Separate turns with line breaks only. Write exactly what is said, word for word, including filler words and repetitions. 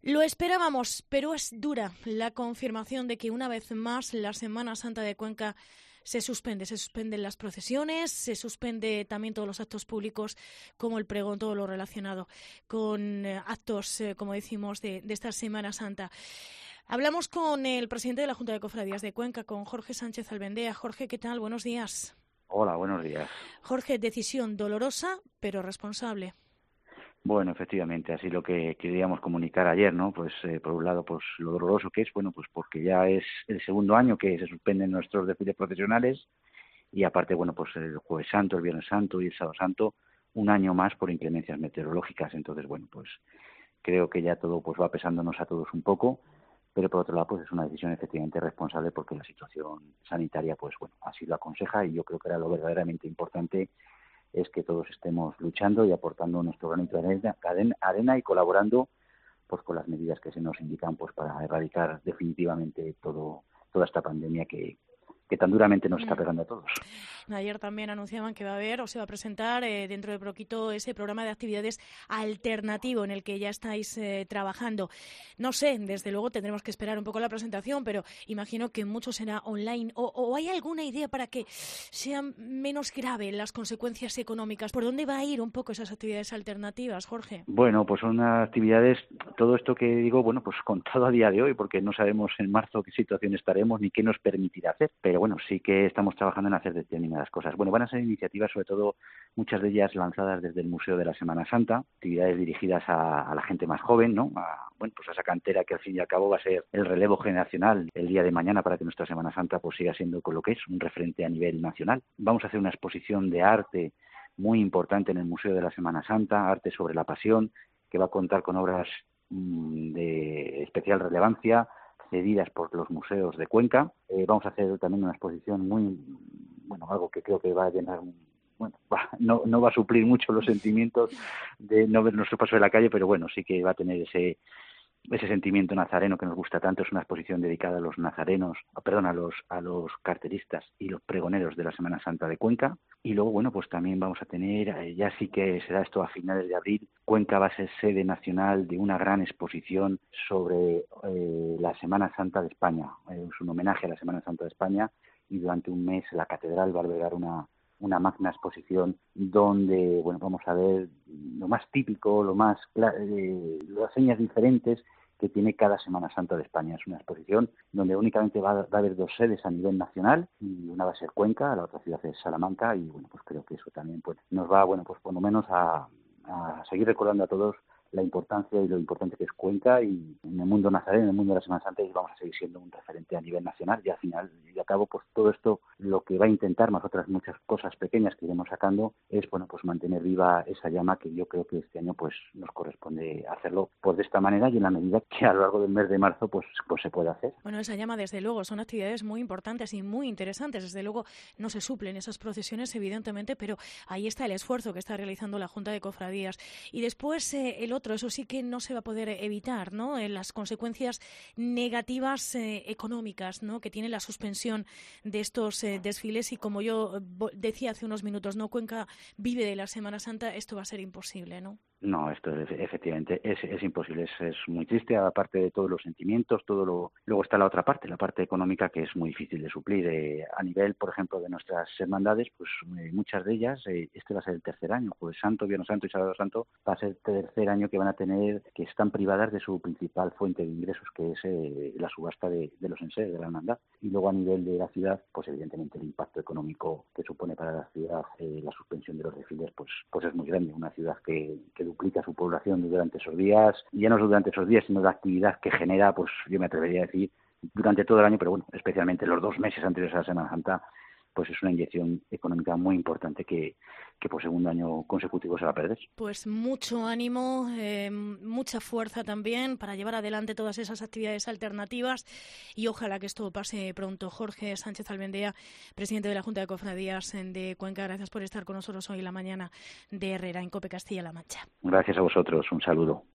Lo esperábamos, pero es dura la confirmación de que una vez más la Semana Santa de Cuenca se suspende. Se suspenden las procesiones, se suspende también todos los actos públicos como el pregón, todo lo relacionado con eh, actos, eh, como decimos, de, de esta Semana Santa. Hablamos con el presidente de la Junta de Cofradías de Cuenca, con Jorge Sánchez Albendea. Jorge, ¿qué tal? Buenos días.
Hola, buenos días.
Jorge, decisión dolorosa, pero responsable.
Bueno, efectivamente, así lo que queríamos comunicar ayer, ¿no? Pues eh, por un lado, pues lo doloroso que es, bueno, pues porque ya es el segundo año que se suspenden nuestros desfiles profesionales y aparte, bueno, pues el Jueves Santo, el Viernes Santo y el Sábado Santo, un año más por inclemencias meteorológicas. Entonces, bueno, pues creo que ya todo pues va pesándonos a todos un poco, pero por otro lado, pues es una decisión efectivamente responsable porque la situación sanitaria, pues bueno, así lo aconseja y yo creo que era lo verdaderamente importante es que todos estemos luchando y aportando nuestro granito de arena, arena y colaborando pues con las medidas que se nos indican pues para erradicar definitivamente todo toda esta pandemia que, que tan duramente nos está pegando a todos.
Ayer también anunciaban que va a haber o se va a presentar eh, dentro de poquito ese programa de actividades alternativo en el que ya estáis eh, trabajando. No sé, desde luego tendremos que esperar un poco la presentación, pero imagino que mucho será online. ¿O, o hay alguna idea para que sean menos graves las consecuencias económicas? ¿Por dónde va a ir un poco esas actividades alternativas, Jorge?
Bueno, pues son actividades, todo esto que digo, bueno, pues contado a día de hoy, porque no sabemos en marzo qué situación estaremos ni qué nos permitirá hacer, pero bueno, sí que estamos trabajando en hacer determinadas cosas. Bueno, van a ser iniciativas, sobre todo, muchas de ellas lanzadas desde el Museo de la Semana Santa, actividades dirigidas a, a la gente más joven, ¿no? A, bueno, pues a esa cantera que al fin y al cabo va a ser el relevo generacional el día de mañana para que nuestra Semana Santa pues siga siendo con lo que es un referente a nivel nacional. Vamos a hacer una exposición de arte muy importante en el Museo de la Semana Santa, Arte sobre la Pasión, que va a contar con obras mmm, de especial relevancia cedidas por los museos de Cuenca. Eh, vamos a hacer también una exposición muy, bueno, algo que creo que va a llenar, bueno, va, no, no va a suplir mucho los sentimientos de no ver nuestro paso de la calle, pero bueno, sí que va a tener ese ese sentimiento nazareno que nos gusta tanto. Es una exposición dedicada a los nazarenos, perdón, a los a los carteristas y los pregoneros de la Semana Santa de Cuenca. Y luego, bueno, pues también vamos a tener, ya sí que será esto a finales de abril, Cuenca va a ser sede nacional de una gran exposición sobre eh, la Semana Santa de España. Eh, es un homenaje a la Semana Santa de España y durante un mes la catedral va a albergar una una magna exposición donde, bueno, vamos a ver lo más típico, lo más eh, las señas diferentes que tiene cada Semana Santa de España. Es una exposición donde únicamente va a, va a haber dos sedes a nivel nacional y una va a ser Cuenca, la otra ciudad es Salamanca y, bueno, pues creo que eso también pues nos va, bueno, pues por lo menos a, a seguir recordando a todos la importancia y lo importante que es Cuenca y en el mundo nazareno, en el mundo de la Semana Santa, y vamos a seguir siendo un referente a nivel nacional y al final y al cabo pues todo esto lo que va a intentar, más otras muchas cosas pequeñas que iremos sacando, es bueno pues mantener viva esa llama que yo creo que este año pues nos corresponde hacerlo pues de esta manera y en la medida que a lo largo del mes de marzo pues pues se puede hacer.
Bueno, esa llama desde luego son actividades muy importantes y muy interesantes, desde luego no se suplen esas procesiones evidentemente, pero ahí está el esfuerzo que está realizando la Junta de Cofradías. Y después eh, el otro, eso sí que no se va a poder evitar, ¿no? Eh, las consecuencias negativas eh, económicas, ¿no? Que tiene la suspensión de estos eh, desfiles y como yo decía hace unos minutos, ¿no? Cuenca vive de la Semana Santa, esto va a ser imposible, ¿no?
No, esto es, efectivamente es, es imposible, es, es muy triste, aparte de todos los sentimientos, todo lo, luego está la otra parte, la parte económica que es muy difícil de suplir. Eh, a nivel, por ejemplo, de nuestras hermandades, pues eh, muchas de ellas, eh, este va a ser el tercer año, Jueves Santo, Viernes Santo y Sábado Santo, va a ser el tercer año que van a tener, que están privadas de su principal fuente de ingresos, que es eh, la subasta de, de los enseres de la hermandad. Y luego a nivel de la ciudad, pues evidentemente el impacto económico que supone para la ciudad eh, la suspensión de los desfiles, pues, pues es muy grande. Una ciudad que, que duplica su población durante esos días, y ya no solo durante esos días, sino la actividad que genera, pues yo me atrevería a decir, durante todo el año, pero bueno, especialmente los dos meses anteriores a la Semana Santa, pues es una inyección económica muy importante que, que por segundo año consecutivo se va a perder.
Pues mucho ánimo, eh, mucha fuerza también para llevar adelante todas esas actividades alternativas y ojalá que esto pase pronto. Jorge Sánchez Albendea, presidente de la Junta de Cofradías de Cuenca, gracias por estar con nosotros hoy en la mañana de Herrera, en COPE Castilla-La Mancha.
Gracias a vosotros, un saludo.